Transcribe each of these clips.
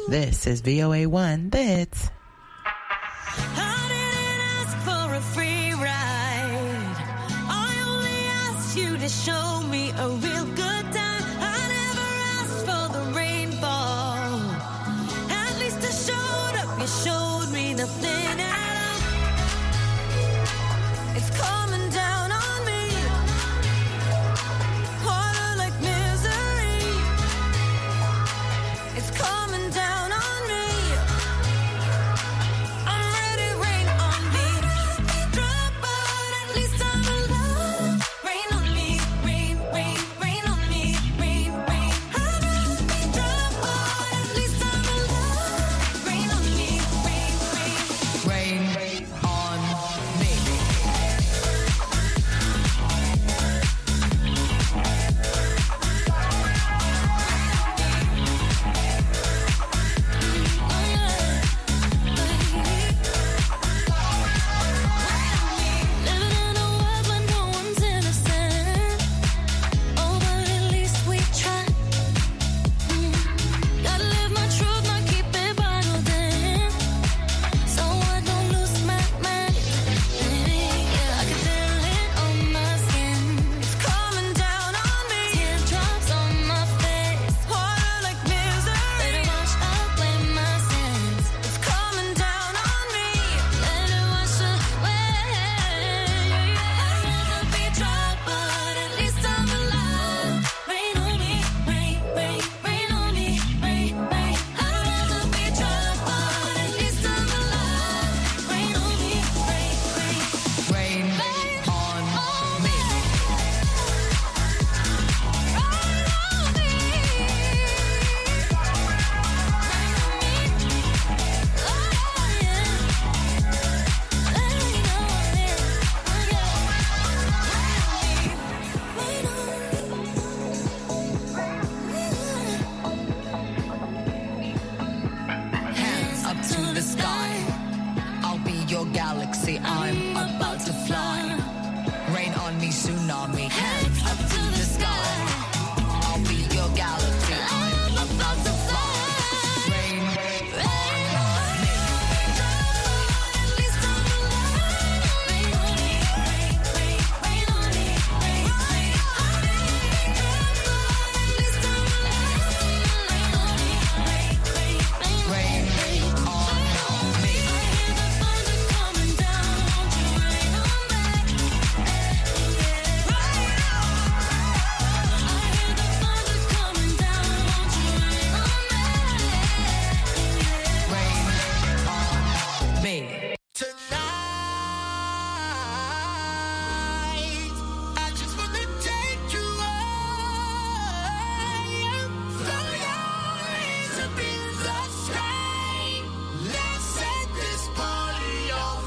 This is VOA1 The Hits. I didn't ask for a free ride. I only asked you to show me a real good time. I never asked for the rainfall. At least I showed up. You showed me nothing at all. It's coming down on me. Water like misery. It's coming down on me. I'm ready, rain on me. Drop, but at least I'm alive. Rain on me, rain, rain, rain on me, rain, rain. I'd rather be drop, but at least I'm alive. Rain on me, rain, rain. Rain on me. Living in a world where no one's innocent. Oh, but at least we try. Gotta live my truth, not keep it bottled in. So I don't lose my mind. Yeah, I can feel it on my skin. It's coming down on me. Teardrops on my face. Water like misery. Let it wash away my sins. It's coming down on me. Let it wash away. I'd rather be dry, but at least I'm alive. Rain on me, rain, rain, rain on me, rain, rain. I'd rather be dry, but at least I'm alive. Rain on me, rain, rain. Rain on me. Hands up to the sky. I'll be your galaxy. I'm about to fly. Rain on me, tsunami. Hands up to the sky. I'll be your galaxy. I'm about to fly. Rain on me. Rain on me. Rain on me. Tonight, I just wanna take you high. Throw your hands up in the sky. Let's set this party on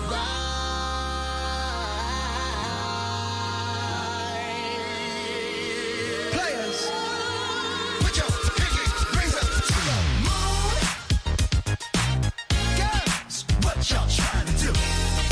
fire. Players, put your pinky rings up to the moon. Girls, what y'all trying to do?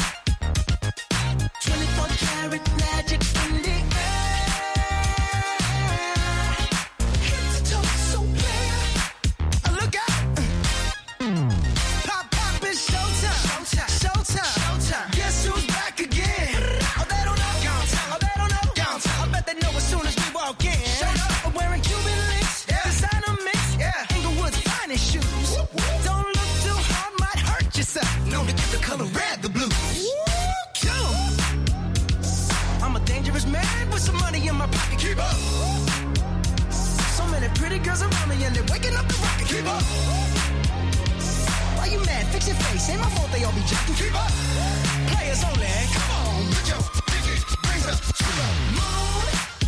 24 karat magic in the air. Head to toe, so clear. Look out. Pop, pop, it's showtime. Showtime. Showtime. Showtime. Guess who's back again? Oh, they don't know. Oh, they don't know. I bet they know as soon as we walk in. I'm wearing Cuban links. Designer mix. Inglewood's finest shoes. Don't look too hard, might hurt yourself. Known to get the color red, the blues. Kill 'em. I'm a dangerous man with some money in my pocket. Keep up. So many pretty girls around me and they're waking up the rocket. Keep up. Why you mad? Fix your face. Ain't my fault they all be jacking. Keep up. Players only. Come on, put your pinky rings up to the moon.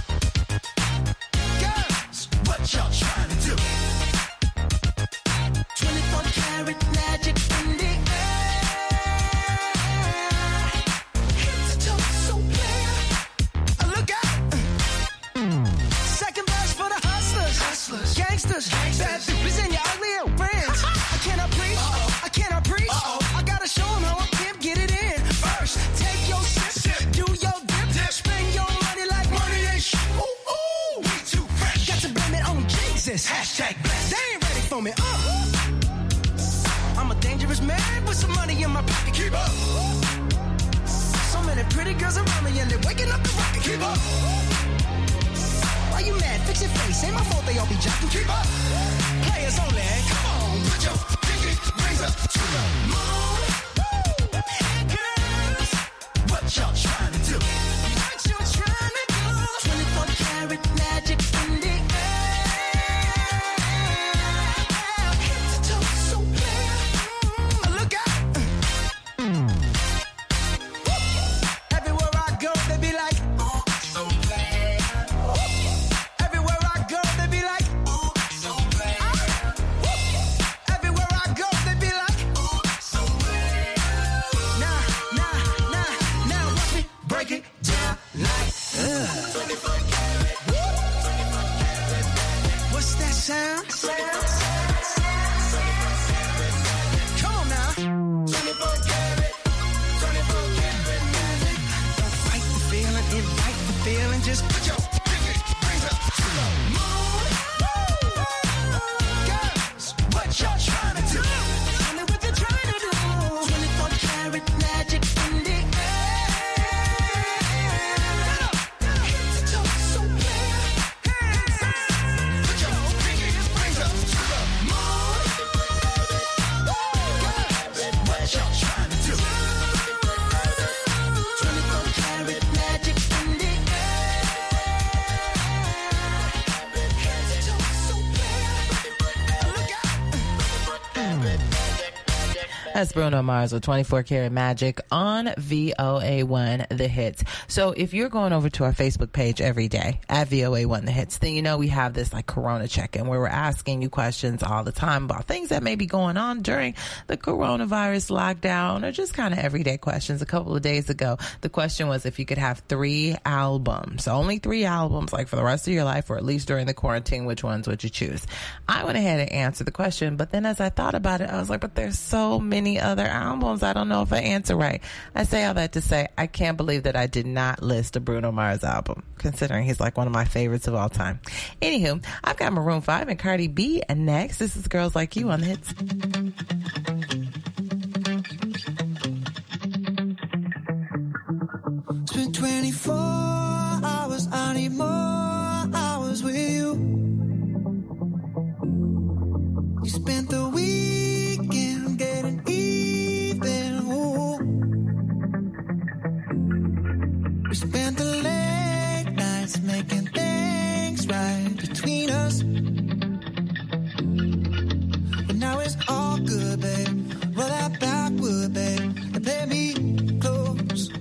Girls, what y'all trying to do? 24 karat magic in the air. Head to toe, so clear. Look out. Second verse for the hustlers. Gangsters. Bad bitches and your ugly friends. I cannot preach. I cannot preach. I gotta show 'em how I can get it in. First, take your sip. Do your dip. Spend your money like money ain't shit. Ooh, ooh. We too fresh. Got to blame it on Jesus. Hashtag blessed. They ain't ready for me. Waking up the rocket, keep up. Why you mad? Fix your face. Ain't my fault they all be jocking. Keep up. Players only. Come on, put your pinky rings up to the moon. Hey girls, what y'all trying to do? What you trying to do? 24 karat magic in the air. Head to toe, so clear. Look out. Everywhere I go, they be like, oh, so bad. Everywhere I go, they be like, oh, so bad. Everywhere I go, they be like, oh, so bad. Now, watch me break it down like, 24 karat. What's that sound? Come on now. 24 karat. 24 karat magic. Don't fight the feeling, invite the feeling. Just put your pinky rings up to the moon. Girls, what y'all trying to do? Tell me what you're trying to do. 24 karat magic in the air. Head to toe, so clear. Put your pinky rings up to the moon. Girls, what y'all trying to do? 24 karat magic in the air. Head to toe, so clear. Look out. That's Bruno Mars with 24 Karat Magic on VOA1 The Hits. So if you're going over to our Facebook page every day at VOA1 The Hits, then you know we have this like Corona check-in where we're asking you questions all the time about things that may be going on during the coronavirus lockdown or just kind of everyday questions. A couple of days ago, the question was if you could have 3 albums, only 3 albums, like for the rest of your life or at least during the quarantine, which ones would you choose? I went ahead and answered the question, but then as I thought about it, I was like, but there's so many other albums. I don't know if I answer right. I say all that to say I can't believe that I did not list a Bruno Mars album, considering he's like one of my favorites of all time. Anywho, I've got Maroon 5 and Cardi B, and next, this is Girls Like You on The Hits. It's been 24 hours, I need more hours with you. You spent the weekend getting even. Ooh. We spent the late nights making things right between us. But now it's all good, babe. Roll that backward, babe, and play me close.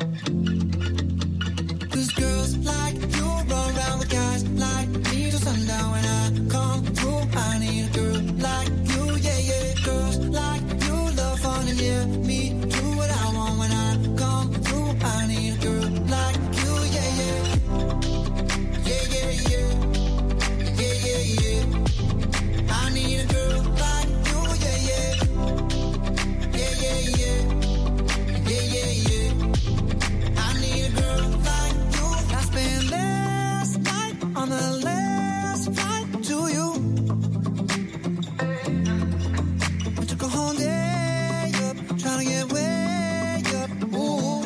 'Cause girls like you run around with guys like me till sundown. When I come through, I need a girl like you, yeah, yeah. Girls like you love fun and yeah, me do what I want. When I come through, I need a girl like you, yeah, yeah. Yeah, yeah, yeah. Yeah, yeah, yeah. I need a girl like you, yeah, yeah. Yeah, yeah, yeah. Yeah, yeah, yeah. I need a girl like you. I spent last night on the last flight to you. We took a whole day up, trying to get way up. Ooh.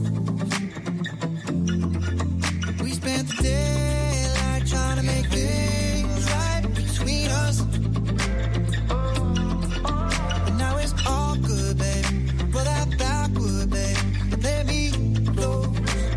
We spent the daylight trying to make things right between us. But now it's all good, babe. Roll that backward, babe, and play me close.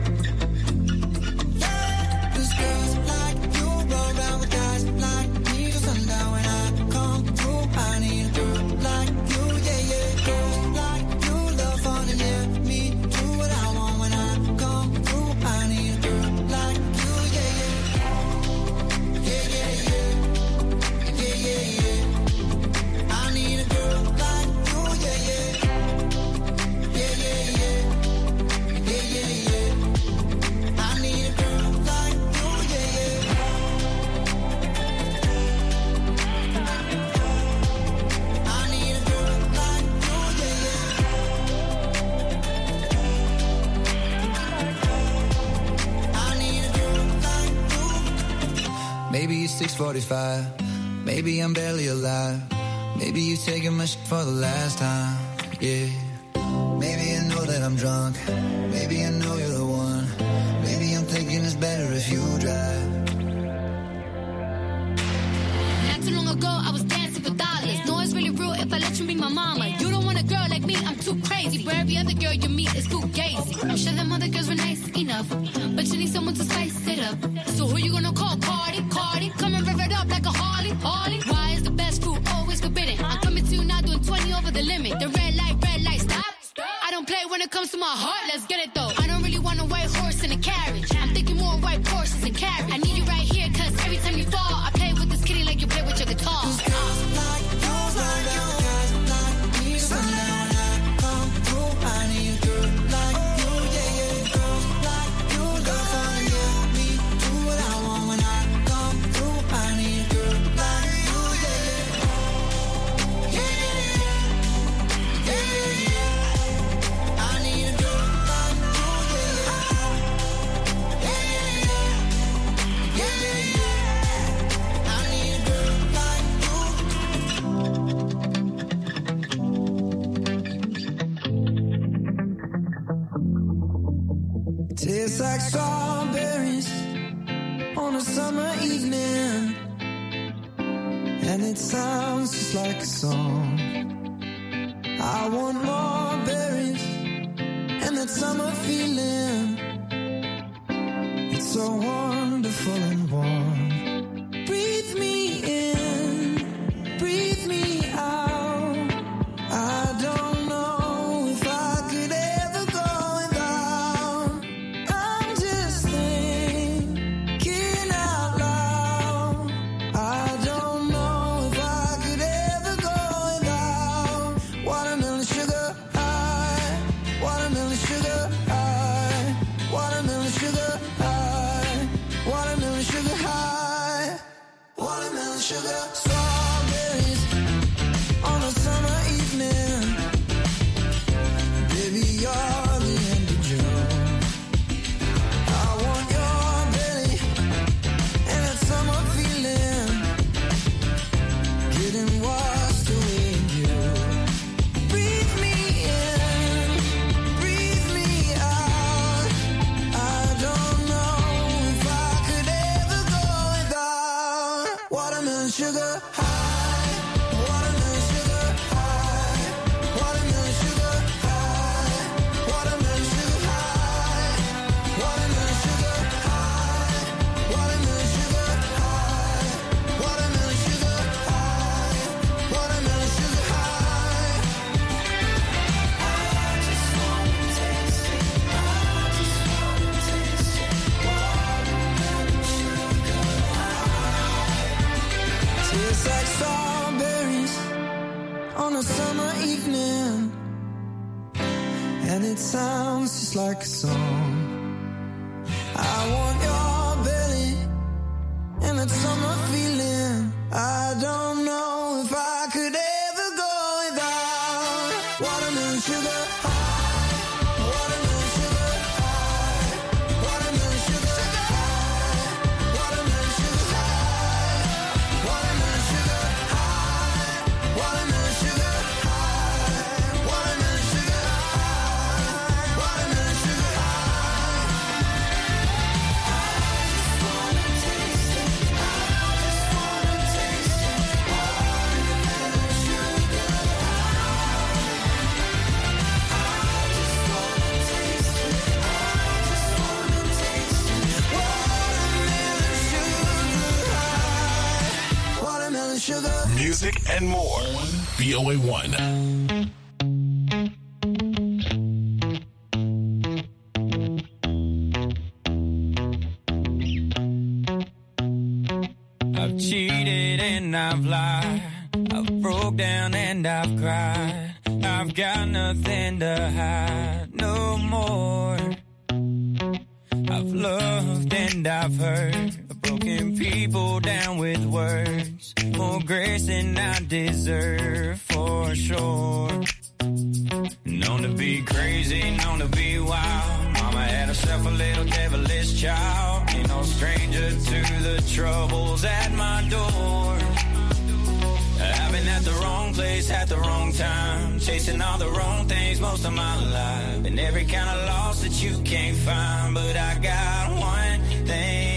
'Cause girls like you run around with guys like me till sundown. When I come through, I need a girl like you, yeah, yeah. Girls like you love fun and yeah, me do what I want. When I come through, I need a girl like you, yeah, yeah. Yeah, yeah, yeah. Yeah, yeah, yeah. I need a girl like you, yeah, yeah. Yeah, yeah, yeah. Yeah, yeah, yeah. I need a girl like you, yeah, yeah. I need a girl like you, yeah, yeah. I need a girl like you. Maybe it's 6:45. Maybe I'm barely alive. Maybe you're taking my shit for the last time. Yeah. Maybe I know that I'm drunk. Maybe I know you're the one. if you drive. Not too long ago, I was dancing for dollars. No, it's really real if I let you be my mama. You don't want a girl like me, I'm too crazy. But every other girl you meet is too gazy. I'm sure them other girls were nice enough, but you need someone to spice it up. So who you gonna call? Cardi, Cardi. Come and rev it up like a Harley, Harley. Why is the best food always forbidden? I'm coming to you now doing 20 over the limit. The red light, stop. I don't play when it comes to my heart, let's get it though. I don't really want a white horse in a carriage. I'm thinking more white horses and carriage. I need you right here, cause every time you fall, I play with this kitty like you play with your guitar. Tastes like strawberries on a summer evening, and it sounds just like a song. I want more berries and that summer feeling. It's so wonderful and warm. Breathe me in, breathe me out. I don't know if I could ever go without. I'm just thinking out loud. I don't know if I could ever go without. Watermelon sugar high, watermelon sugar high, watermelon sugar high, watermelon sugar high, watermelon sugar. Strawberries on a summer evening. Baby, you're the end of June. I want your belly and that summer feeling, getting washed away in you. Breathe me in, breathe me out. I don't know if I could ever go without. Watermelon sugar high, watermelon sugar high, watermelon sugar high, watermelon sugar high, watermelon sugar high, watermelon sugar high, watermelon sugar high, watermelon sugar high. I just wanna taste it. I just wanna taste it. Watermelon sugar high. Tastes like strawberries on a summer evening, and it sounds just like a song. I want your belly and that summer feeling. I don't know if I could ever go without. Watermelon sugar high, watermelon sugar high, watermelon sugar high, watermelon sugar high, watermelon sugar high, watermelon sugar high, watermelon sugar high, watermelon sugar high. I just wanna taste it. I just wanna taste it. Watermelon sugar high. I just wanna taste it. I just wanna taste it. Watermelon sugar high. Watermelon sugar. Music and more. VOA1. I've cheated and I've lied. I've broke down and I've cried. I've got nothing to hide no more. I've loved and I've hurt. I've broken people down with words. More grace than I deserve for sure. Known to be crazy, known to be wild. Mama had herself a little devilish child. Ain't no stranger to the troubles at my door. I've been at the wrong place at the wrong time, chasing all the wrong things most of my life, and every kind of loss that you can't find. But I got one thing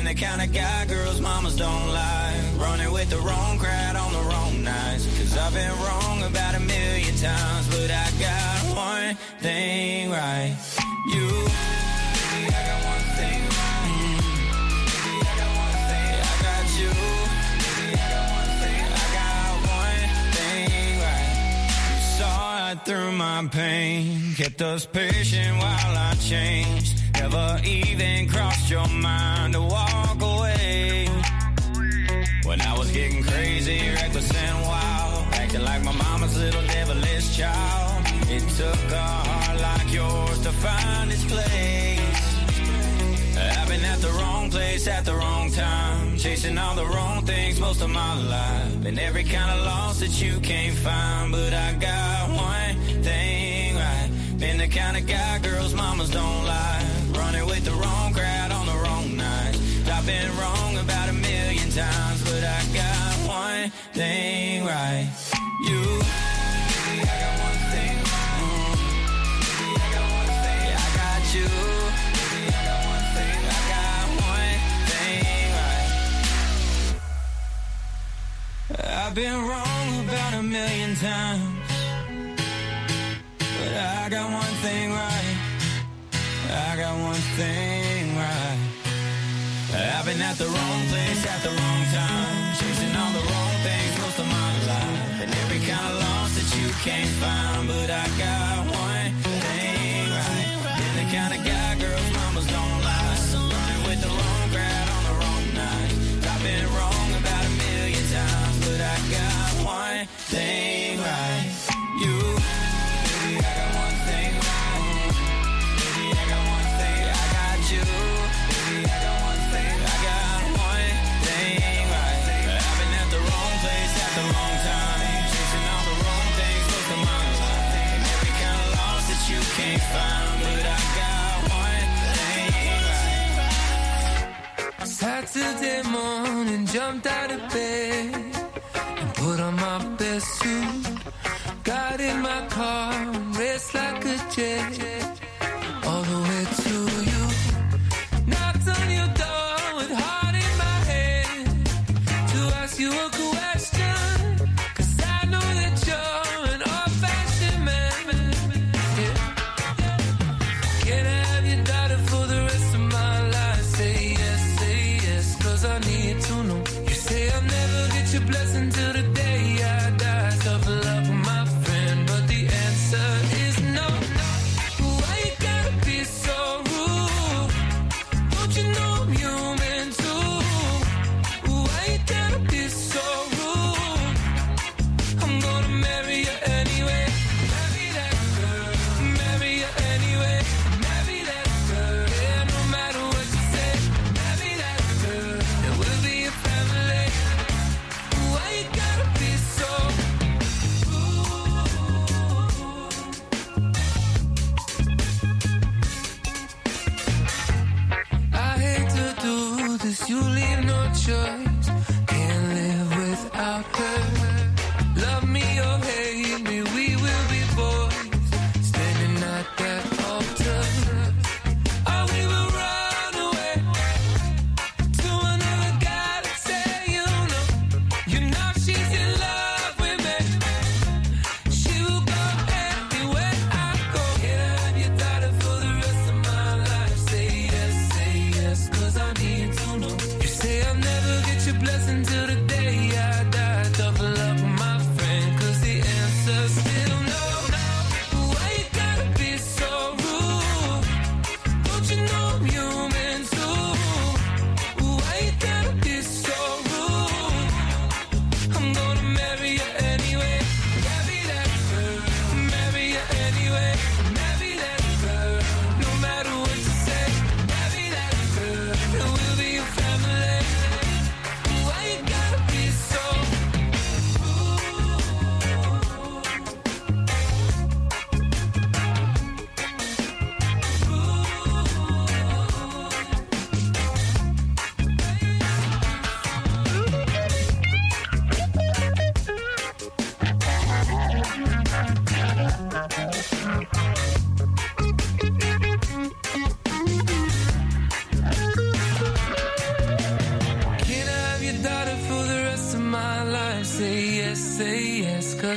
the kind of guy girls' mamas don't like. Running with the wrong crowd on the wrong nights. Cause I've been wrong about 1,000,000 times, but I got one thing right. You, baby, I got one thing right. Baby, I got one thing. I got you. Baby, I got one thing. I got one thing right. You saw right through my pain, kept us patient while I changed. Never even crossed your mind to walk away. When I was getting crazy, reckless and wild, acting like my mama's little devilish child. It took a heart like yours to find its place. I've been at the wrong place at the wrong time, chasing all the wrong things most of my life. Been every kind of loss that you can't find, but I got one thing right. Been the kind of guy girls' mamas don't like. Running with the wrong crowd on the wrong nights. I've been wrong about 1,000,000 times, but I got one thing right. You, baby, I got one thing wrong. Baby, I got one thing. I got you. Baby, I got one thing. I got one thing right. I've been wrong about 1,000,000 times, but I got one thing right. I got one thing right. I've been at the wrong place at the wrong time, chasing all the wrong things most of my life. And every kind of loss that you can't find, but I got one thing right. Been the kind of guy girls' mamas don't lie. Running with the wrong crowd on the wrong night. I've been wrong about 1,000,000 times, but I got one thing right. You, baby, I got one thing wrong. Baby, I got one thing. I got you. Baby, I got one thing. I got one thing right. I've been at the wrong place at the wrong time, chasing all the wrong things most of my life. And every kind of loss that you can't find, but I got one thing right. Saturday morning, jumped out of bed and put on my best suit. Got in my car and raced like a jet all the way to you. Knocked on your door with heart in my head to ask you a question, 'cause I know that you're an old-fashioned man. Yeah. Can I have your daughter for the rest of my life? Say yes, 'cause I need to know. You say I'll never get your blessing till the day I die. Tough love with my friend, but the answer is no. Why you gotta be so rude? Don't you know I'm human too? Why you gotta be so rude? I'm gonna marry you anyway. Marry that girl. Marry you anyway. Marry that girl. Yeah, no matter what you say. Marry that girl. And we'll be a family. Why you gotta be so I hate to do this, you leave no choice. Can't live without her. Love me or hate me, we will be boys, standing at that altar. Or we will run away to another galaxy. You know she's in love with me. She will go anywhere I go. Can I have your daughter for the rest of my life? Say yes, 'cause I need to know. You say I'll never get your blessing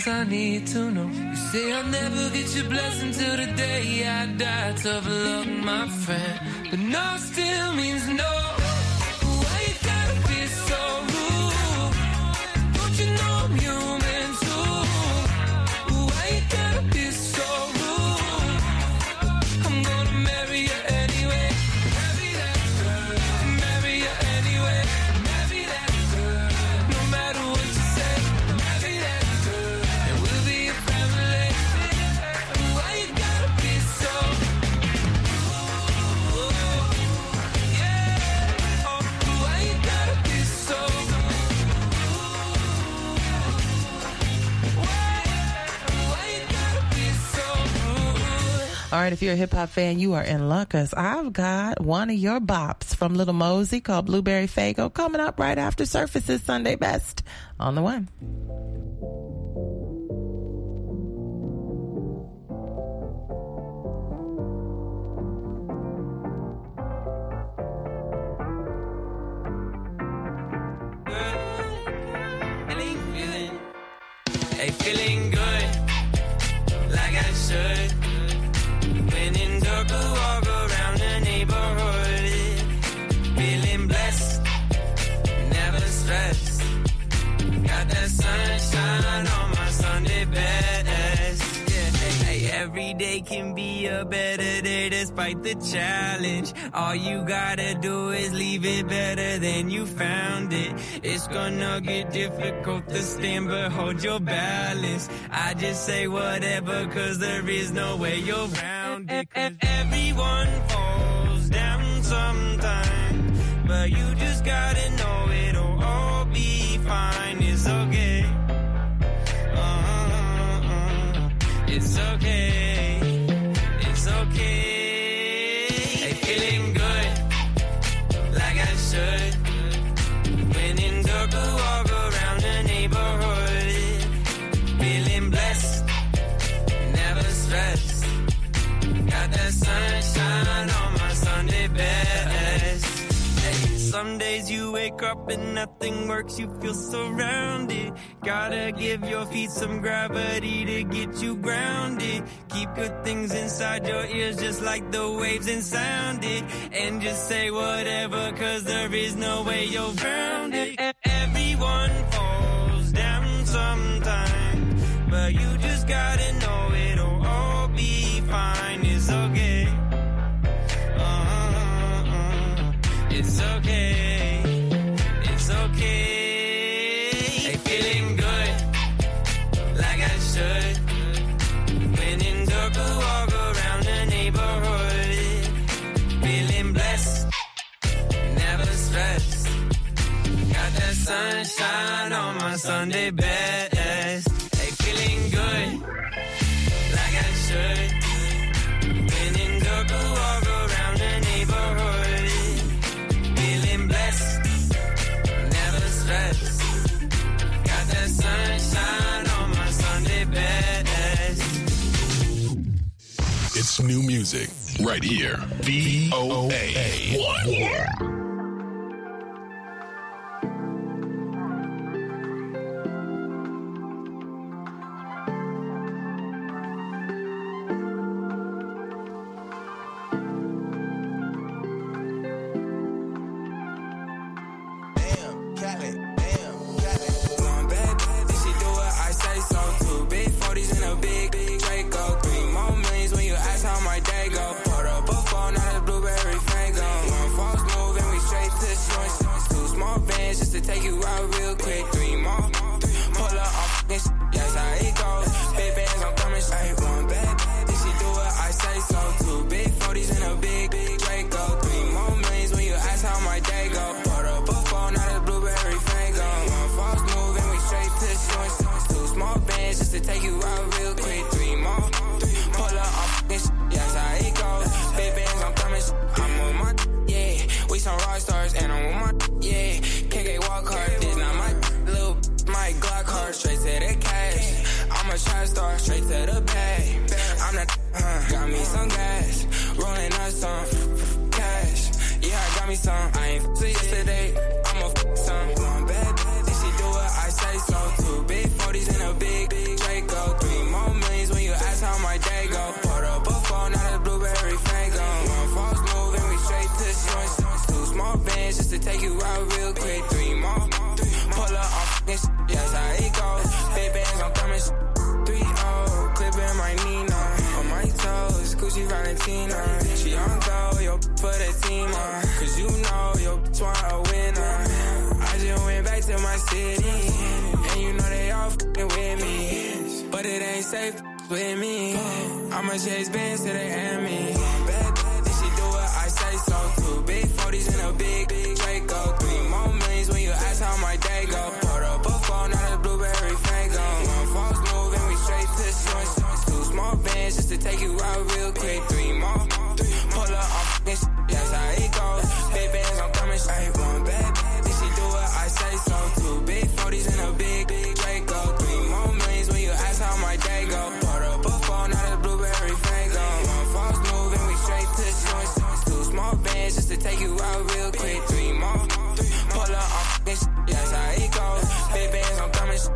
'cause I need to know. You say I'll never get your blessing till the day I die. Tough luck, my friend, but no still means no. Why you gotta be so rude? Don't you know I'm human too? Why you gotta be so rude? I'm gonna marry you anyway. Marry that girl. Marry you anyway. Marry that girl. No matter what you say. Marry that girl. And we'll be a family. Why you gotta be so yeah. Oh, why you gotta be so why you gotta be so All right, if you're a hip-hop fan, you are in luck, 'cause I've got one of your bops from Little Mosey called Blueberry Faygo coming up right after Surface's Sunday Best on the One. Hey, feeling good, like I should. When in darker, walk around the neighborhood. Feeling blessed, never stressed. Got that sunshine on my Sunday best. Yeah, hey, every day can be a better day despite the challenge. All you gotta do is leave it better than you found it. It's gonna get difficult to stand, but hold your balance. I just say whatever, 'cause there is no way you're round it. 'Cause everyone falls down sometimes, but you just gotta know it'll all be fine. It's okay. It's okay. It's okay. Hey, feeling good, like I should. When in darker, walk around the neighborhood. Feeling blessed, never stressed. Got that sunshine on my Sunday best. Hey, some days you wake up and nothing works, you feel surrounded. Gotta give your feet some gravity to get you grounded. Keep good things inside your ears just like the waves and sound it. And just say whatever, 'cause there is no way you're grounded. Everyone falls down sometimes, but you just gotta know it'll all be fine. It's okay. It's okay. It's okay. Hey, feeling good, like I should. When in darker, walk around the neighborhood. Feeling blessed, never stressed. Got that sunshine on my Sunday best. Hey, feeling good, like I should. When in darker, walk around the neighborhood. Feeling blessed, never stressed. Got that sunshine on my Sunday best. It's new music right here. VOA1. One bad bitch, she do what I say so. 2 big 40s and a big Draco. 3 more millions when you ask how my day go. Put up a phone, not a blueberry fango. One false move and we straight to short. 2 small bands just to take you out real quick. 3 more, pull up on f***ing shit, that's how it goes. Big bands, I'm coming straight. One bad bitch, she do what I say so. 2 big 40s and a big Draco. 3 more millions when you ask how my day go. Put up a phone, not a blueberry fango. One false move and we straight to short. 2 small bands just to take you out real quick. 3 more, pull up on f***ing shit, that's how it goes. Big bands, I'm coming I'm on my yeah. We some rock stars and I'm on my yeah. KK walk hard, this not my little my Glock hard, straight to the cash. I'm a trap star, straight to the bag. I'm not got me some gas, rolling up some cash. Yeah, I got me some. I ain't f***ed yesterday, I'm a f*** some. One bad bitch, she do what I say so. 2 big 40s and a big Draco. take you out real quick. 3 more. Pull up on fucking shit, that's how it goes. Big bands, I'm coming 3-0. Clipping my Nina. On my toes, Gucci Valentina. She on go, yo, put a team on. Cause you know, yo, want a winner. I just went back to my city. And you know they all fucking with me. But it ain't safe with me. I'ma chase bands till they hand me. Bad, and she do what I say so. 2 big 40s and a big Draco. 3 more millions when you ask how my day go. Put up a phone, not a blueberry fango. 1 false move and we straight to the joint. 2 small bands just to take you out real quick. 3 more. Pull up on fucking shit, that's how it goes. Big bands, I'm coming straight. 1 bad, and she do what I say so. 2 big 40s and a big Draco. 3 more millions when you ask how my day go. Put up a phone, not a blueberry fango. 1 false move and we straight to the joint. 2 small bands just to take you out real quick. 3 more. Pull up on fucking shit, that's how it goes. Big bands, I'm coming straight.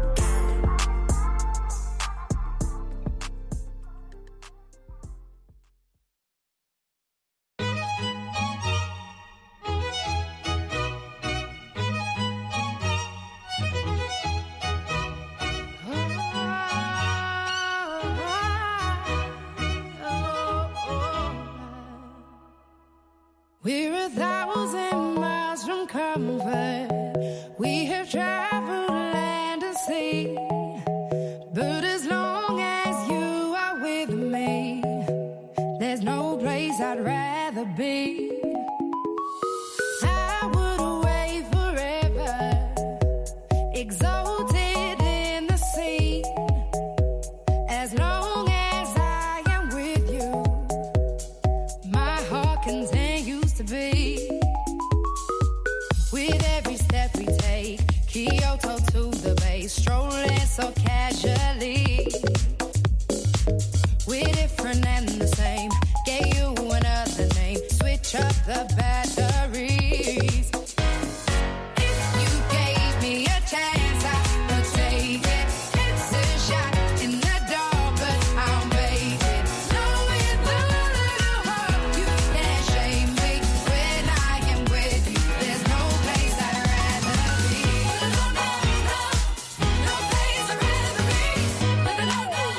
We're 1,000 miles from comfort. We have traveled land and sea. But as long as you are with me, there's no place I'd rather be. I would away forever, exalted in the sea. As long as I am with you, my heart continues to beat. With every step we take, Kyoto to the bay, strolling so casually. We're different and the same, gave you another name, switch up the batteries. If you gave me a chance, I would take it. It's a shot in the dark, but I'll make it. Knowing the little heart, you can't shame me. When I am with you, there's no place I'd rather be. No place I'd rather be. No place I'd rather be. No place I'd rather be.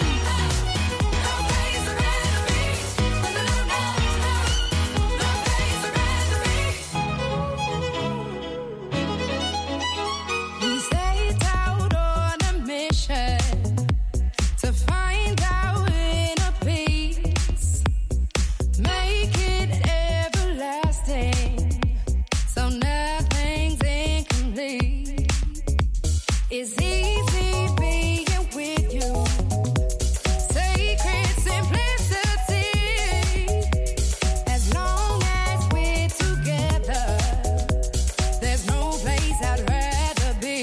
We set out on a mission to find our inner peace, make it everlasting, so nothing's incomplete. It's easy being with you, sacred simplicity. As long as we're together, there's no place I'd rather be.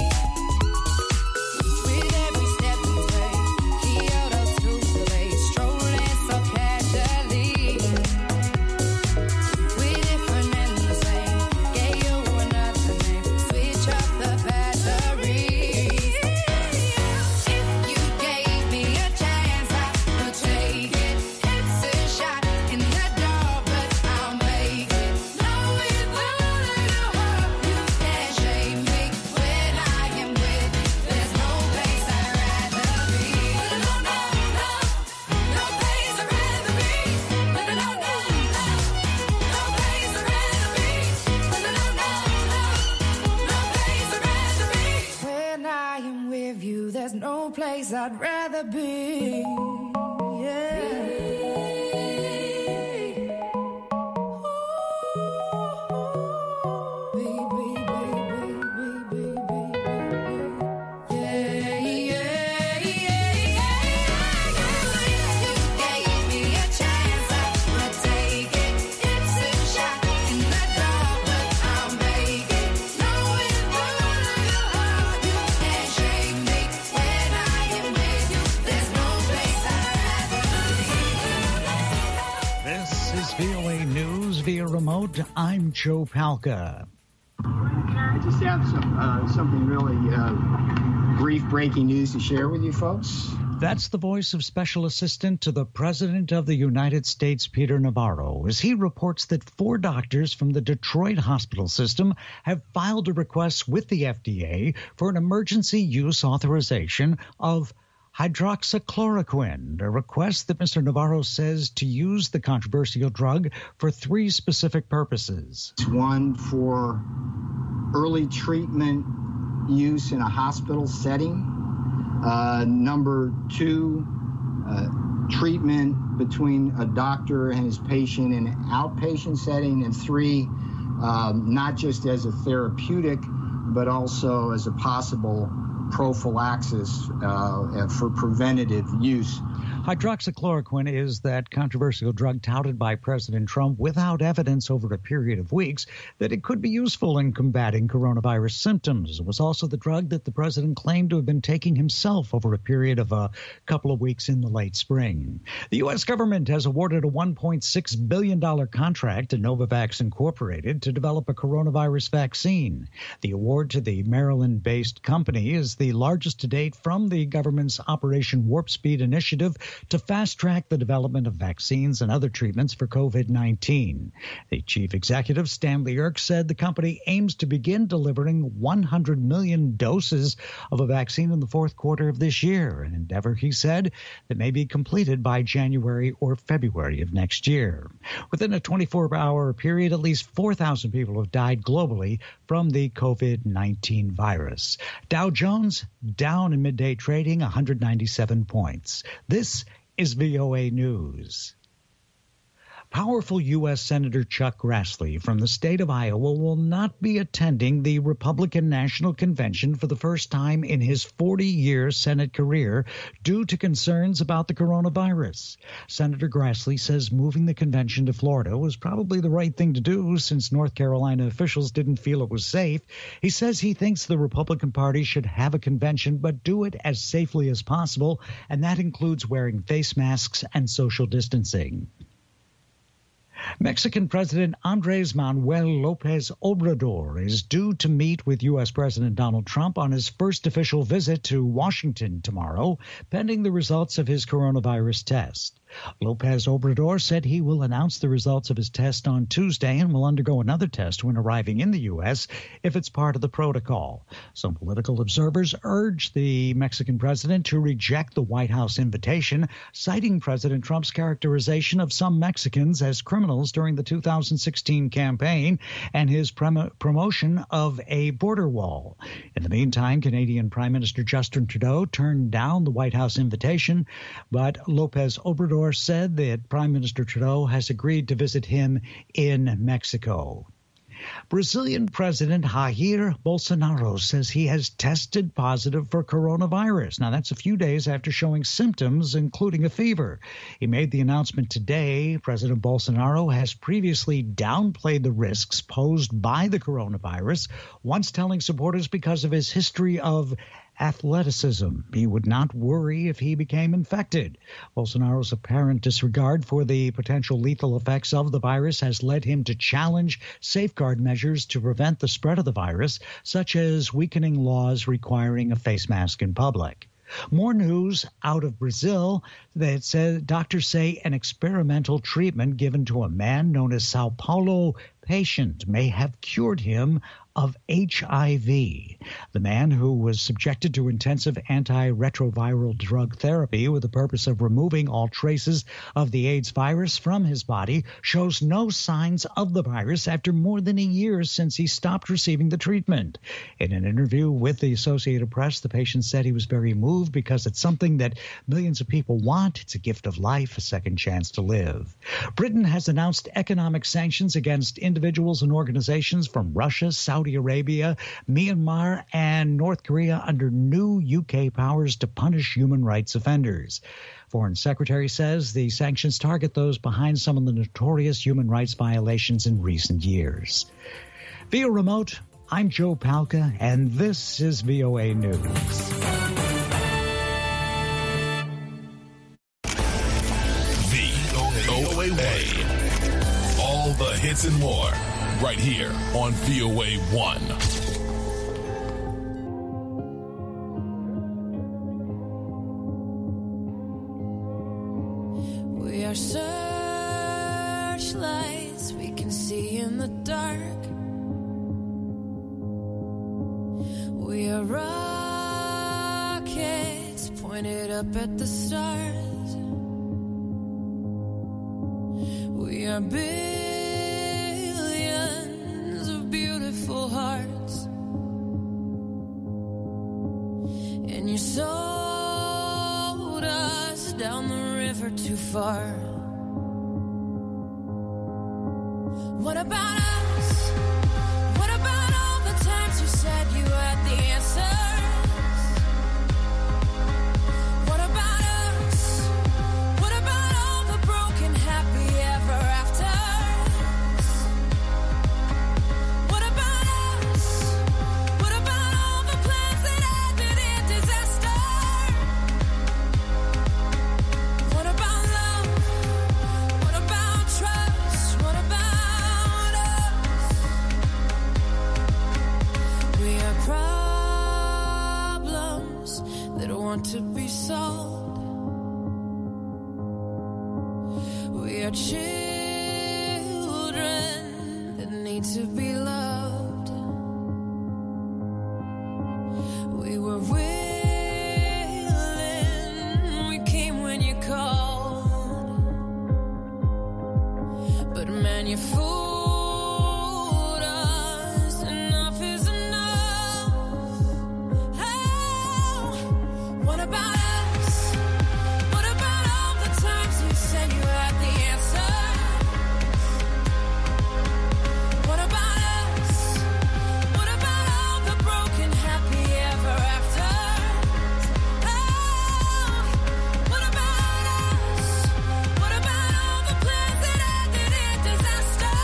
With every step we take, Kyoto to the bay, strolling so casually. We're different and the same, gave you another name, switch up the batteries. If you gave me a chance, I would take it. It's a shot in the dark, but I'll make it. Knowing the little heart, you can't shame me. When I am with you, there's no place I'd rather be. No place I'd rather be. No place I'd rather be. No place I'd rather be. When I am with you, there's no place I'd rather be. This is VOA News via remote. I'm Joe Palca. I just have something really brief breaking news to share with you folks. That's the voice of Special Assistant to the President of the United States, Peter Navarro, as he reports that 4 doctors from the Detroit hospital system have filed a request with the FDA for an emergency use authorization of hydroxychloroquine, a request that Mr. Navarro says to use the controversial drug for 3 specific purposes. One for early treatment use in a hospital setting. Number 2, treatment between a doctor and his patient in an outpatient setting. And 3, not just as a therapeutic, but also as a possible prophylaxis for preventative use. Hydroxychloroquine is that controversial drug touted by President Trump without evidence over a period of weeks that it could be useful in combating coronavirus symptoms. It was also the drug that the president claimed to have been taking himself over a period of a couple of weeks in the late spring. The U.S. government has awarded a $1.6 billion contract to Novavax Incorporated to develop a coronavirus vaccine. The award to the Maryland-based company is the largest to date from the government's Operation Warp Speed initiative to fast-track the development of vaccines and other treatments for COVID-19. The chief executive, Stanley Erck, said the company aims to begin delivering 100 million doses of a vaccine in the fourth quarter of this year, an endeavor, he said, that may be completed by January or February of next year. Within a 24-hour period, at least 4,000 people have died globally from the COVID-19 virus. Dow Jones down in midday trading, 197 points. This is VOA News. Powerful U.S. Senator Chuck Grassley from the state of Iowa will not be attending the Republican National Convention for the first time in his 40-year Senate career due to concerns about the coronavirus. Senator Grassley says moving the convention to Florida was probably the right thing to do since North Carolina officials didn't feel it was safe. He says he thinks the Republican Party should have a convention but do it as safely as possible, and that includes wearing face masks and social distancing. Mexican President Andrés Manuel López Obrador is due to meet with U.S. President Donald Trump on his first official visit to Washington tomorrow, pending the results of his coronavirus test. López Obrador said he will announce the results of his test on Tuesday and will undergo another test when arriving in the U.S. if it's part of the protocol. Some political observers urge the Mexican president to reject the White House invitation, citing President Trump's characterization of some Mexicans as criminals during the 2016 campaign and his promotion of a border wall. In the meantime, Canadian Prime Minister Justin Trudeau turned down the White House invitation, but López Obrador said that Prime Minister Trudeau has agreed to visit him in Mexico. Brazilian President Jair Bolsonaro says he has tested positive for coronavirus. Now, that's a few days after showing symptoms, including a fever. He made the announcement today. President Bolsonaro has previously downplayed the risks posed by the coronavirus, once telling supporters because of his history of athleticism he would not worry if he became infected. Bolsonaro's apparent disregard for the potential lethal effects of the virus has led him to challenge safeguard measures to prevent the spread of the virus, such as weakening laws requiring a face mask in public. More news out of Brazil that said doctors say an experimental treatment given to a man known as Sao Paulo patient may have cured him of HIV. The man, who was subjected to intensive antiretroviral drug therapy with the purpose of removing all traces of the AIDS virus from his body, shows no signs of the virus after more than a year since he stopped receiving the treatment. In an interview with the Associated Press, the patient said he was very moved because it's something that millions of people want. It's a gift of life, a second chance to live. Britain has announced economic sanctions against individuals and organizations from Russia, Saudi Arabia, Myanmar, and North Korea under new UK powers to punish human rights offenders. Foreign Secretary says the sanctions target those behind some of the notorious human rights violations in recent years. Via remote, I'm Joe Palca, and this is VOA News. VOA. All the hits and more right here on VOA 1. in the dark. We are rockets pointed up at the stars. We are billions of beautiful hearts. And you sold us down the river too far. What about us? What about all the times you said you had the answers? What about us? What about all the broken happy ever afters? What about us? What about all the plans that ended in disaster? What about love? What about trust? What about us? We are problems that want to be solved. We are children that need to be loved. We were willing, we came when you called. But man, you fooled us. Enough is enough. Oh, what about us? What about all the times you said you had the answer? What about us? What about all the broken happy ever afters? Oh, what about us? What about all the plans that ended in disaster?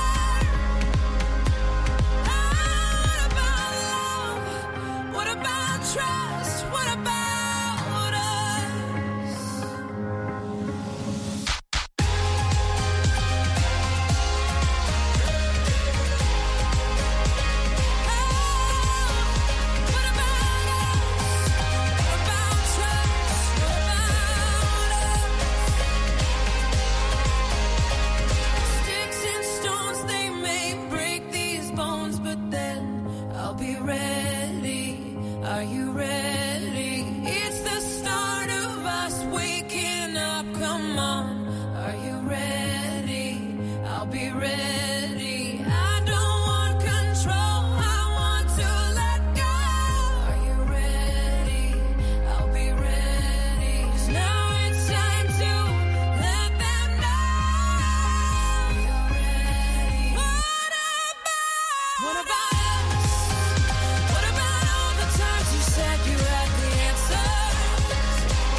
Oh, what about love? What about trust? What about us? What about us? What about trust? What about us? Sticks and stones, they may break these bones, but then I'll be ready. Are you ready? It's the start of us waking up. Come on. Are you ready? I'll be ready. I don't want control. I want to let go. Are you ready? I'll be ready. 'Cause now it's time to let them know. You're ready. What about us? What about all the times you said you had the answers?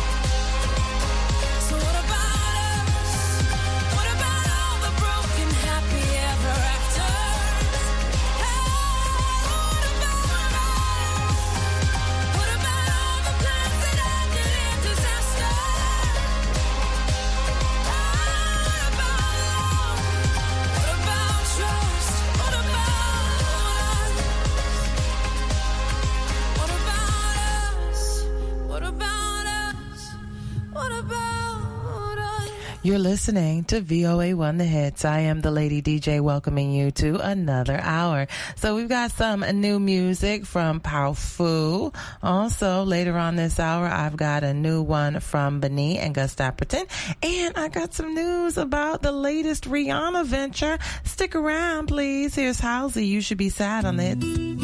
So what about us? What about all the broken happy ever afters? Hey, what about us? What about all the plans that ended in disaster? Oh, what about love? What about trust? What about us? What about us? What about us? What about us? You're listening to VOA1 The Hits. I am the Lady DJ welcoming you to another hour. So we've got some new music from Powfu. Also, later on this hour, I've got a new one from Beni and Gus Dapperton. And I got some news about the latest Rihanna venture. Stick around, please. Here's Halsey. You Should Be Sad on the Hits.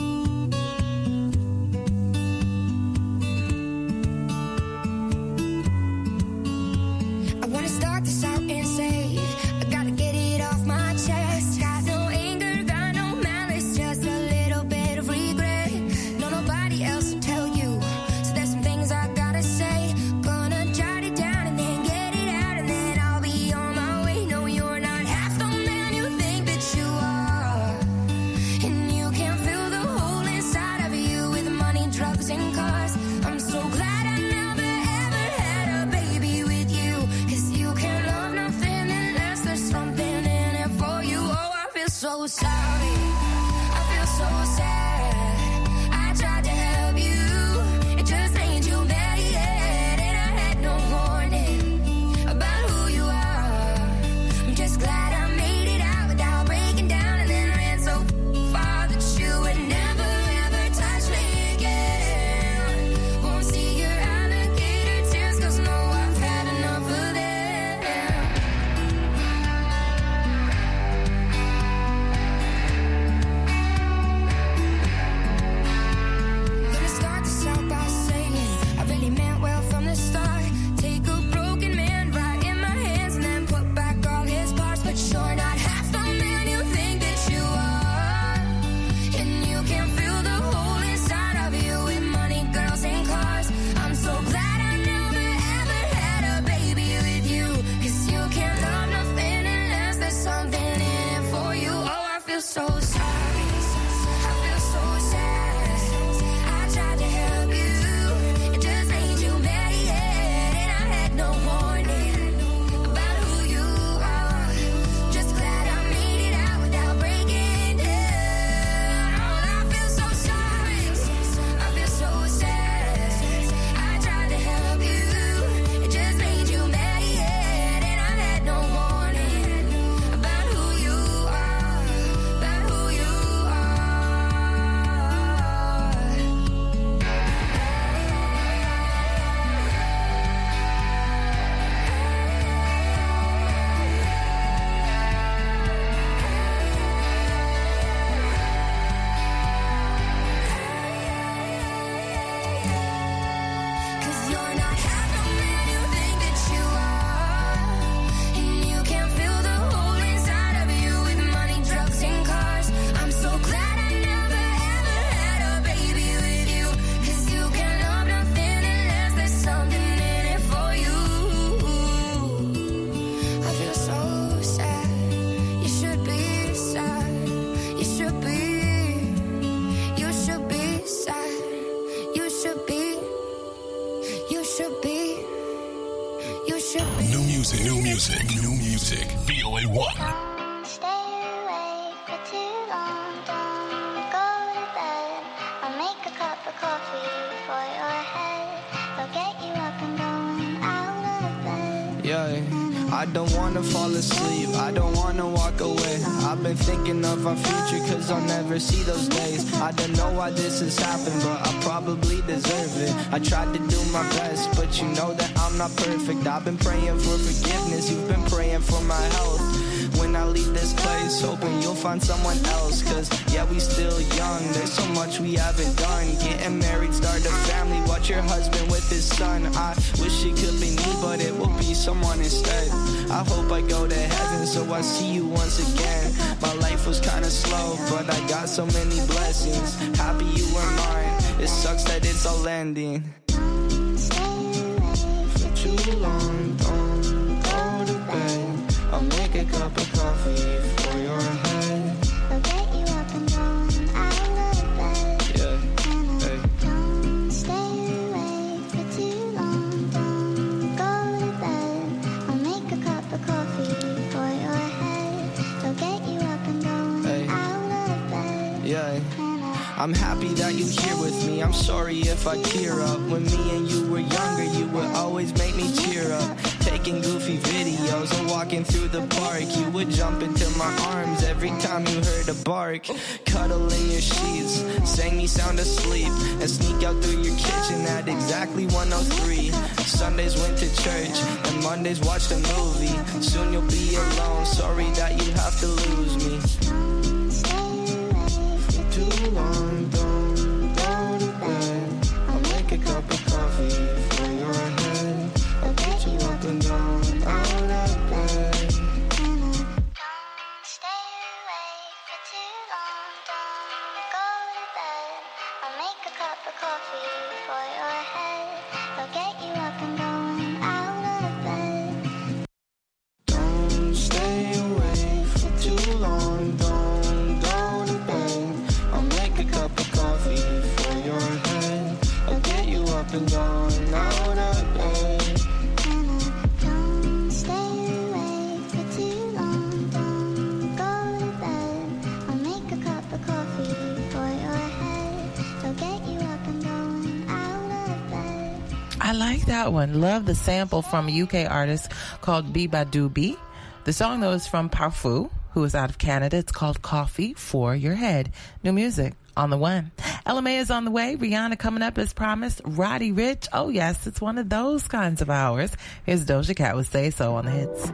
I wanna start this out and say, I gotta get it off my chest. Got no anger, got no malice, just a little bit of regret. No, nobody else will tell you. So there's some things I gotta say. Gonna jot it down and then get it out, and then I'll be on my way. No, you're not half the man you think that you are. And you can fill the hole inside of you with money, drugs, and cars. I'm so glad I never ever had a baby with you. 'Cause you can love nothing unless there's something in it for you. Oh, I feel so sorry. I feel so sad. I tried to help you. It just ain't you there yet. And I had no warning about who you are. I'm just glad I made it out without breaking down. And then Don't stay awake for too long. Don't go to bed. I'll make a cup of coffee for your head. I'll get you up and going out of bed. Yeah, I don't wanna fall asleep, I don't wanna walk away. I've been thinking of our future cause I'll never see those days. I don't know why this has happened, but I probably deserve it. I tried to do my best, but you know that I'm not perfect. I've been praying for forgiveness, you've been praying for my health. When I leave this place, hoping you'll find someone else. Cause yeah, we still young, there's so much we haven't done. Getting married, start a family, watch your husband with his son. I wish it could be me, but it will be someone instead. I hope I go to heaven so I see you once again. My life was kinda slow, but I got so many blessings. Happy you were mine, it sucks that it's all ending. For too long, don't go to bed. I'll make a cup of coffee for your head. I'll get you up and going out of bed. Yeah, hey. Don't stay awake for too long. Don't go to bed. I'll make a cup of coffee for your head. I'll get you up and going Hey. out of bed. Yeah. I'm happy that you're here with me. I'm sorry if I tear up. When me and you were younger, you would always make me cheer up. Taking goofy videos and walking through the park. You would jump into my arms every time you heard a bark. Cuddle in your sheets, sang me sound asleep, and sneak out through your kitchen at exactly 1:03. Sundays went to church, and Mondays watched a movie. Soon you'll be alone, sorry that you have to lose me. Too long, don't go to bed. I'll make a cup of coffee for your head. I'll get you up and down, out of bed. Don't stay awake for too long. Don't go to bed. I'll make a cup of coffee for your head. I'll get you up and going out of bed. Don't stay awake for too long, don't go to bed. I'll make a cup of coffee for your head. I'll get you up and down, out of bed. Don't stay awake for too long. Don't go to bed. I'll make a cup of coffee for your head. I'll get you up and going out of bed. I like that one. Love the sample from a UK artist called Biba Doobie. The song, though, is from Parfou, who is out of Canada. It's called Coffee for Your Head. New music on the one. LMA is on the way. Rihanna coming up as promised. Roddy Ricch. Oh, yes, it's one of those kinds of hours. Here's Doja Cat with Say So on the hits.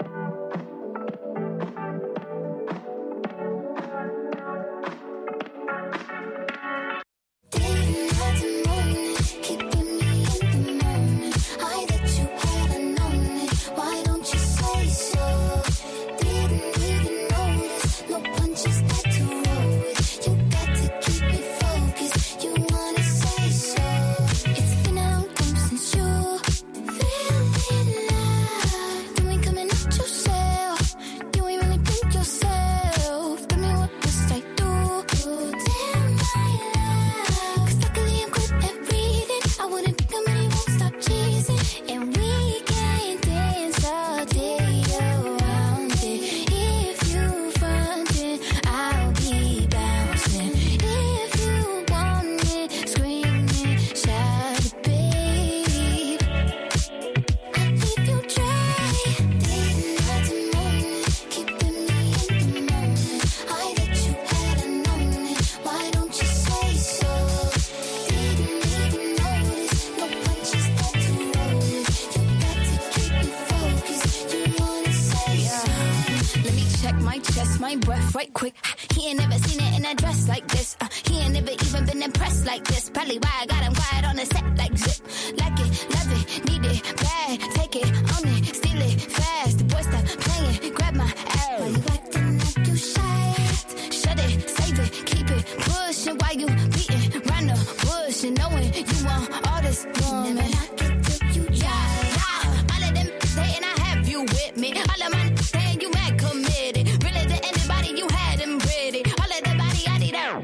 My breath right quick. He ain't never seen it in a dress like this. He ain't never even been impressed like this. Probably why I got him quiet on the set like zip. Like it, love it, need it, bad. Take it, own it, steal it, fast. The boy stop playing, grab my ass. Why you acting like you shy? Shut it, save it, keep it pushing. While you beating round the bush and knowing you want all this woman. Never knock it till you try. All of them saying I have you with me. All of my saying you mad committed. Really to anybody you had them pretty. All of the body I need out.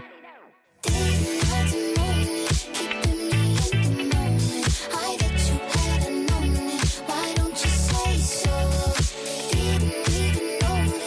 Why don't you say so? Didn't even notice.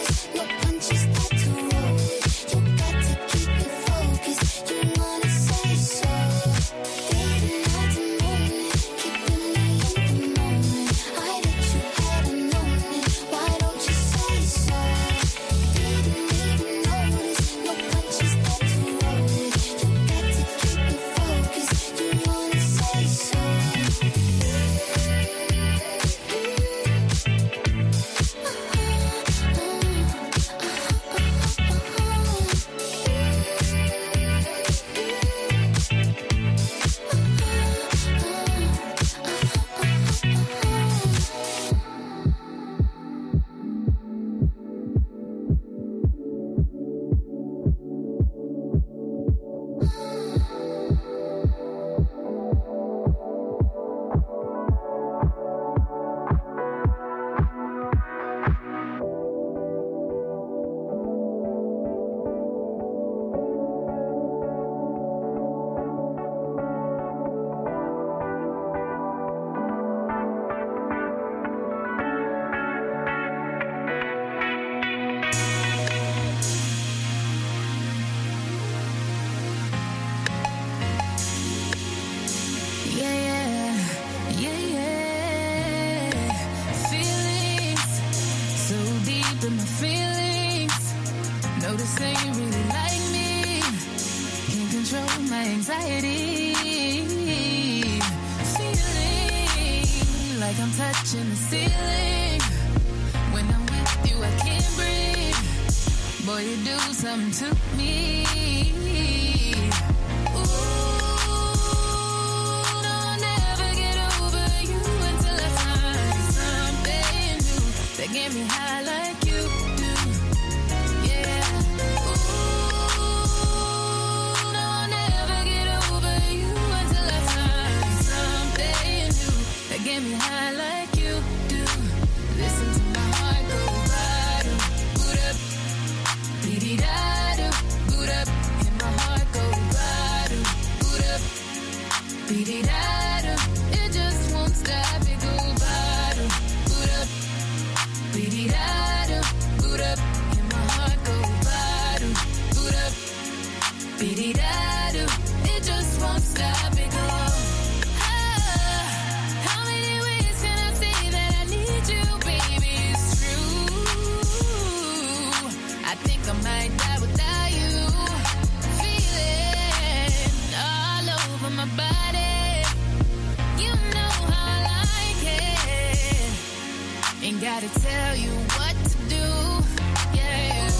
Noticing you really like me. Can't control my anxiety. Feeling like I'm touching the ceiling. When I'm with you, I can't breathe. Boy, you do something to me. Ooh, no, I'll never get over you until I find something new that get me high like you do. Yeah. Ooh, no, I'll never get over you until I find something new that get me high like you do. Listen to my heart go bottom, boot up, beat-it-da-do, boot up, and my heart go bottom, boot up, beat-it-da-do. It just won't stop, it go bottom, boot up, beat-it-da-do, boot up, and my heart go bottom, boot up, beat-it-da-do. It just won't stop, it go. How many ways can I say that I need you, baby? It's true. I think I might die without you. Feeling all over my body. You know how I like it. Ain't gotta tell you what to do. Yeah.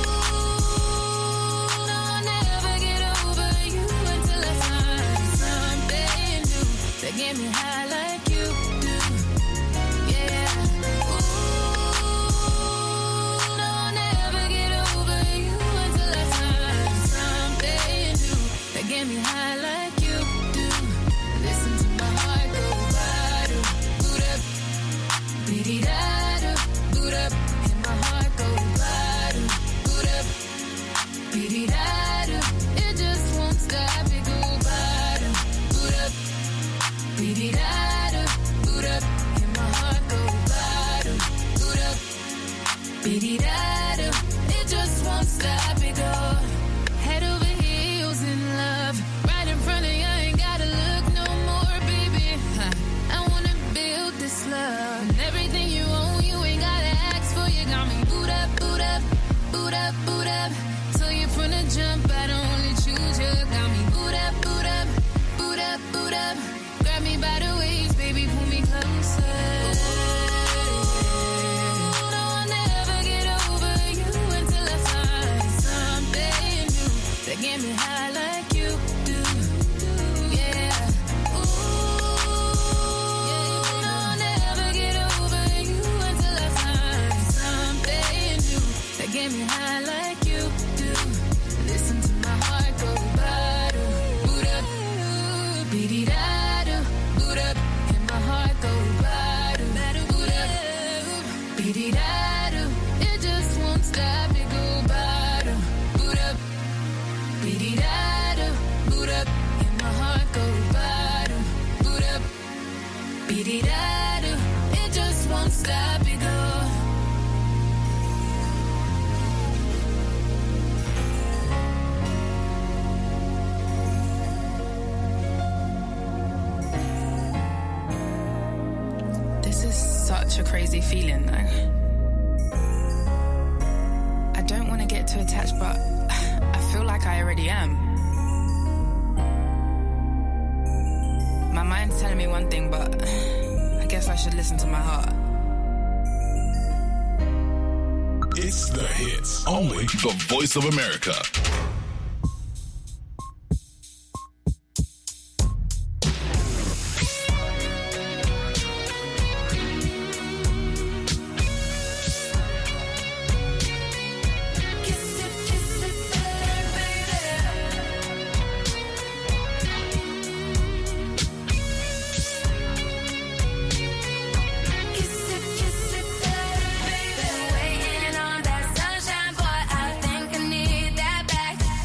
Ooh, no, I'll never get over you until I find something new that get me high like you do. Yeah. Ooh, no, I'll never get over you until I find something new that get me high like you do. Listen to my heart go bottom, boot up, beat-it-da-do, boot up, and my heart go bottom, boot up, beat-it-da-do. It just won't stop, it go bottom, boot up, beat-it-da-do, boot up, and my heart go bottom, boot up, beat-it-da-do. It just won't stop, it go. Head over heels in love, right in front of you, I ain't gotta look no more, baby. I wanna build this love, and everything you own, you ain't gotta ask for. You got me boot up, boot up, boot up, boot up. Till you from the jump, I'd only choose you. Got me boot up, boot up, boot up, boot up. Grab me by the waist, baby, pull me closer. No, I'll never get over you until I find something new that get me high like you do. Yeah. Ooh, no, I'll never get over you until I find something new that get me high like you do. Listen to my heart go bottom, boot up, beat-it-da-do, boot up, and my heart go bottom, boot up, beat-it-da-do. It just won't stop, it go bottom, boot up, beat-it-da-do, boot up, and my heart go bottom, boot up, beat-it-da-do. It just won't stop, it go. This is such a crazy feeling, though. I don't want to get too attached, but I feel like I already am. My mind's telling me one thing, but I guess I should listen to my heart. It's the hits. Only the Voice of America. Waiting on that sunshine, boy, I think I need that back.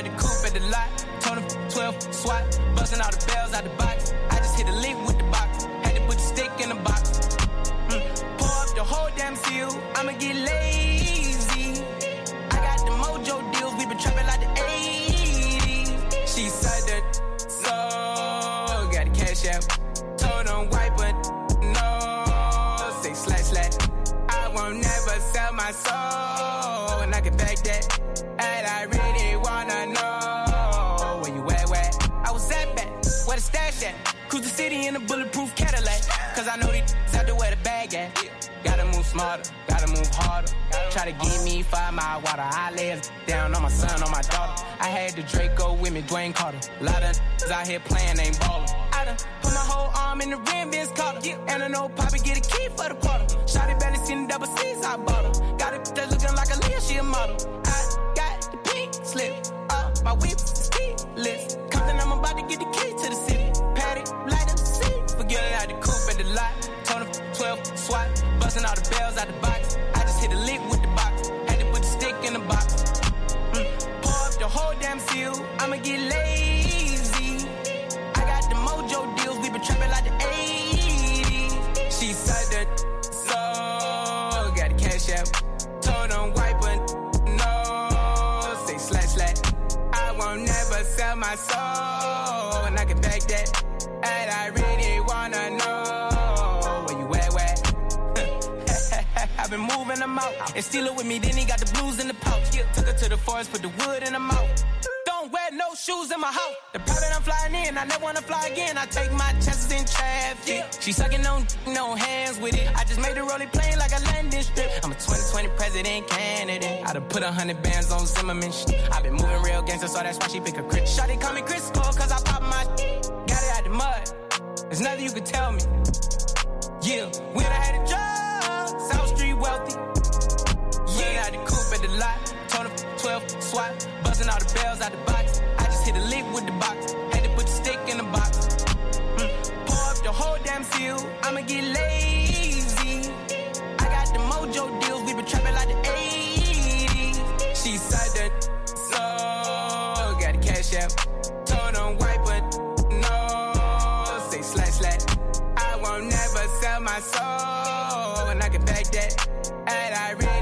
out the coupe at the lot. Told him 12 swat, busting all the bells out the box. I just hit a lick with the box. Had to put the stick in the box. Pour up the whole damn seal. I'ma get lazy. I got the mojo deals. We been trapping like the 80s. She said that so got the cash out. Told him wipe it. No, say slash. I won't never sell my soul, and I can back that. And I really wanna know where you at, where I was at back, where the stash at. Cruise the city in a bulletproof Cadillac, cause I know these out there where the bag at. Gotta move smarter, gotta move harder. Try to give me 5 mile water. I lay it down on my son, on my daughter. I had the Draco with me, Dwayne Carter. A lot of out here playing, ain't ballin'. I done put my whole arm in the rim, Vince Carter. And I know Poppy get a key for the quarter. Shotty barely seen the double C's, I bought her. Got it that looking like a Leah, she a model. I got the pink slip, my whip is keyless. Compton, I'm about to get the key to the city. Patty, light up the city. Forget it out the coupe at the lot. Told him 12 swat, busting all the bells out the box. I just hit a lick with the box. Had to put the stick in the box. Pour up the whole damn seal. I'ma get lazy. I got the mojo deals. We been trapping like the 80s. She said that so got the cash out. Told him wipe it. No, say slash. I won't never sell my soul, and I can back that. And I really wanna know where you at, where? I've been moving them out and steal it with me. Then he got the blues in the pouch. Took her to the forest, put the wood in her mouth. Don't wear no shoes in my house. The private I'm flying in, I never wanna fly again. I take my chances in traffic. She sucking on no hands with it. I just made her roll it plain like a landing strip. I'm a 2020 president candidate. I done put 100 bands on Zimmerman shit. I been moving real gangster, so that's why she pick a crit. Shawty call me Chris Cole, cause I pop my got it out the mud. There's nothing you can tell me. Yeah, when I had a job, South Street wealthy. Yeah, out the coupe at the lot. Told him 12 swat, busting all the bells out the box. I just hit a lick with the box. Had to put the stick in the box. Pour up the whole damn seal. I'ma get lazy. I got the mojo deals. We been trapping like the 80s. She said that so got the cash out. Told him wipe it. No, say slash. I won't never sell my soul, and I can back that. And I really